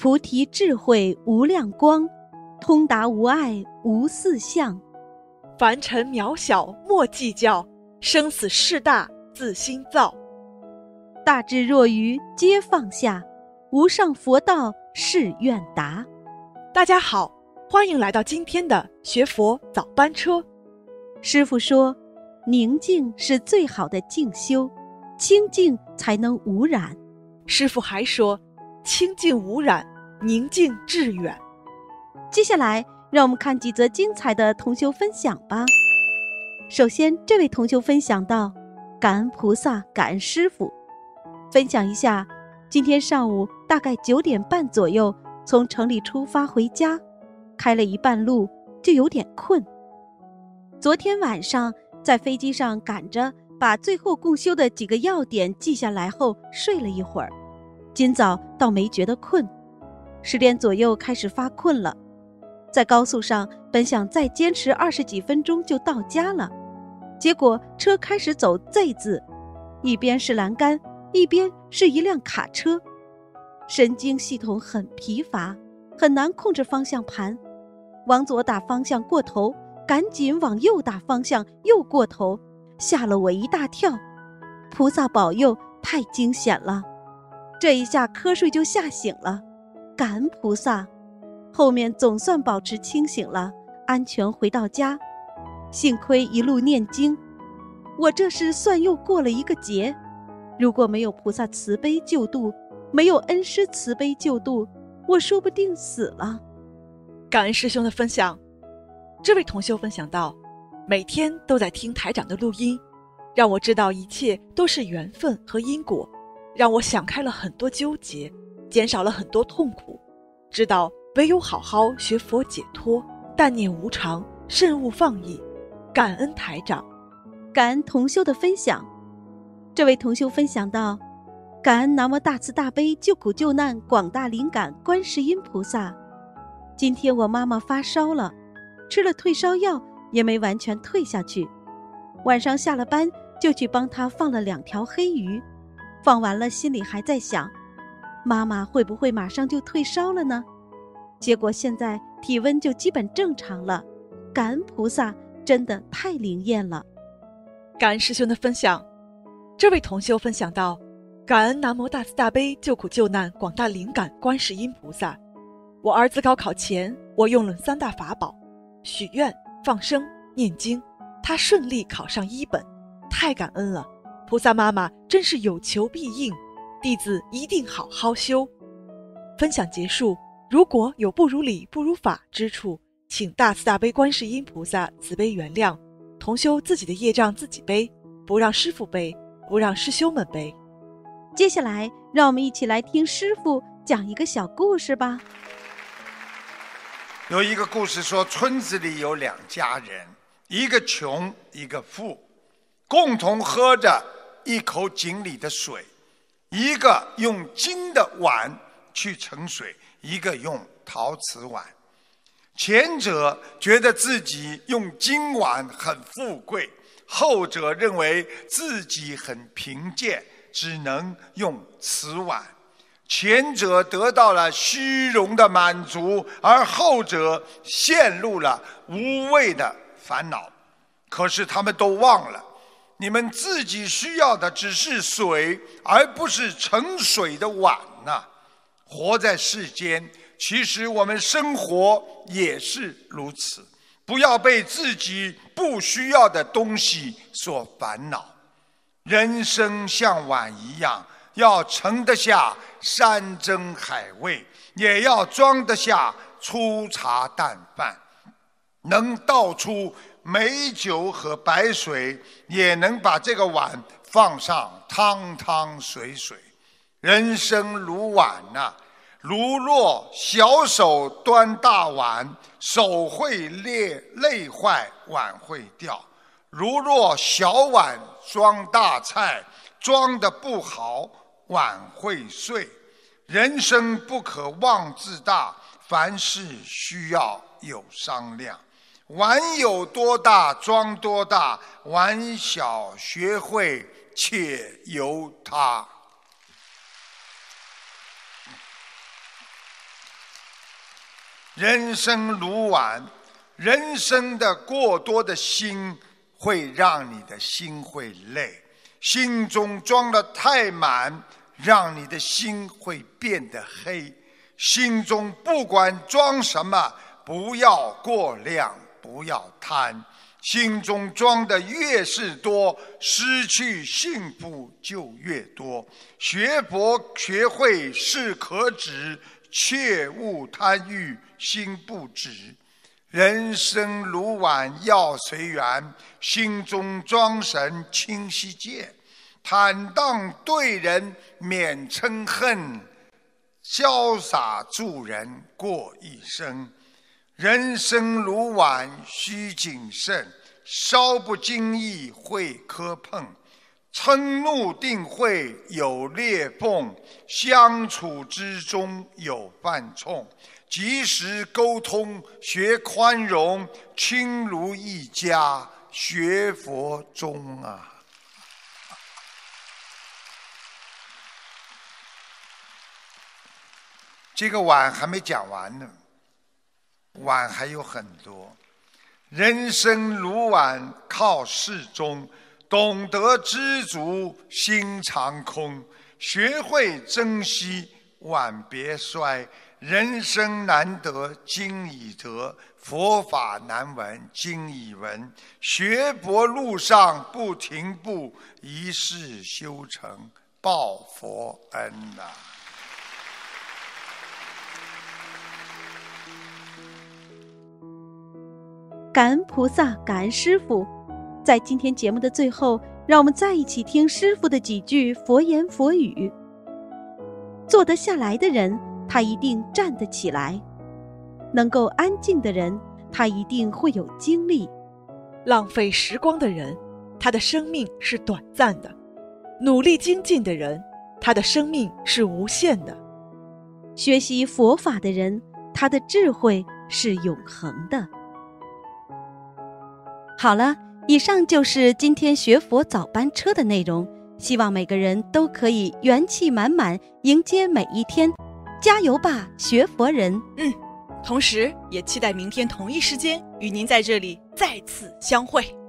菩提智慧无量光，通达无碍无四相。 凡尘渺小莫计较，生死事大自心造。 大智若愚皆放下，无上佛道是愿达。 大家好，欢迎来到今天的学佛早班车。 师父说，宁静是最好的静修，清净才能无染。 师父还说，清净无染，宁静致远。 接下来让我们看几则精彩的同修分享吧。首先，这位同修分享到，感恩菩萨，感恩师父。分享一下，今天上午大概9点半左右从城里出发回家，开了一半路就有点困。昨天晚上在飞机上赶着把最后共修的几个要点记下来后睡了一会儿，今早倒没觉得困，10点左右开始发困了。在高速上本想再坚持20几分钟就到家了，结果车开始走 Z 字，一边是栏杆，一边是一辆卡车，神经系统很疲乏，很难控制方向盘，往左打方向过头，赶紧往右打方向又过头，吓了我一大跳。菩萨保佑，太惊险了，这一下瞌睡就吓醒了，感恩菩萨。后面总算保持清醒了，安全回到家，幸亏一路念经，我这是算又过了一个劫。如果没有菩萨慈悲救度，没有恩师慈悲救度，我说不定死了。 感恩师兄的分享。这位同修分享到，每天都在听台长的录音，让我知道一切都是缘分和因果，让我想开了很多纠结，减少了很多痛苦，知道唯有好好学佛解脱，但念无常，慎勿放逸。感恩台长。 感恩同修的分享。这位同修分享到，感恩南无大慈大悲救苦救难广大灵感观世音菩萨。今天我妈妈发烧了，吃了退烧药也没完全退下去，晚上下了班就去帮她放了2条黑鱼，放完了心里还在想，妈妈会不会马上就退烧了呢？结果现在体温就基本正常了，感恩菩萨，真的太灵验了。 感恩师兄的分享。这位同修分享到，感恩南无大慈大悲救苦救难广大灵感观世音菩萨。我儿子高考前，我用了3大法宝，许愿、放生、念经，他顺利考上1本，太感恩了。菩萨妈妈真是有求必应，弟子一定好好修。分享结束，如果有不如理不如法之处，请大慈大悲观世音菩萨慈悲原谅，同修自己的业障自己背，不让师父背，不让师兄们背。 接下来让我们一起来听师父讲一个小故事吧。 有一个故事说，村子里有2家人，一个穷一个富，共同喝着一口井里的水，一个用金的碗去盛水，一个用陶瓷碗。前者觉得自己用金碗很富贵，后者认为自己很贫贱，只能用瓷碗。前者得到了虚荣的满足，而后者陷入了无谓的烦恼。可是他们都忘了，你们自己需要的只是水，而不是盛水的碗呐。活在世间，其实我们生活也是如此，不要被自己不需要的东西所烦恼。人生像碗一样，要盛得下山珍海味，也要装得下粗茶淡饭。能倒出美酒和白水，也能把这个碗放上汤汤水水。人生如碗呐，如若小手端大碗，手会累坏，碗会掉；如若小碗装大菜，装得不好，碗会碎。人生不可妄自大，凡事需要有商量。碗有多大装多大，碗小学会且由他。 人生如碗，人生的过多的心会让你的心会累，心中装得太满，让你的心会变得黑。心中不管装什么，不要过量，不要贪。心中装的越是多，失去幸福就越多。学佛学会适可止，切勿贪欲心不止。人生如碗要随缘，心中装神清晰见。坦荡对人免嗔恨，潇洒助人过一生。人生如碗需谨慎，稍不经意会磕碰。嗔怒定会有裂缝，相处之中有犯冲。及时沟通，学宽容，亲如一家，学佛中啊。这个碗还没讲完呢，碗还有很多。人生如碗靠适中，懂得知足心常空，学会珍惜碗别摔。人生难得今已得，佛法难闻今已闻。学佛路上不停步，一世修成报佛恩呐。 感恩菩萨，感恩师父。在今天节目的最后，让我们再一起听师父的几句佛言佛语。坐得下来的人，他一定站得起来；能够安静的人，他一定会有精力。 浪费时光的人，他的生命是短暂的；努力精进的人，他的生命是无限的； 学习佛法的人，他的智慧是永恒的。好了，以上就是今天学佛早班车的内容，希望每个人都可以元气满满迎接每一天，加油吧，学佛人！ 同时也期待明天同一时间与您在这里再次相会。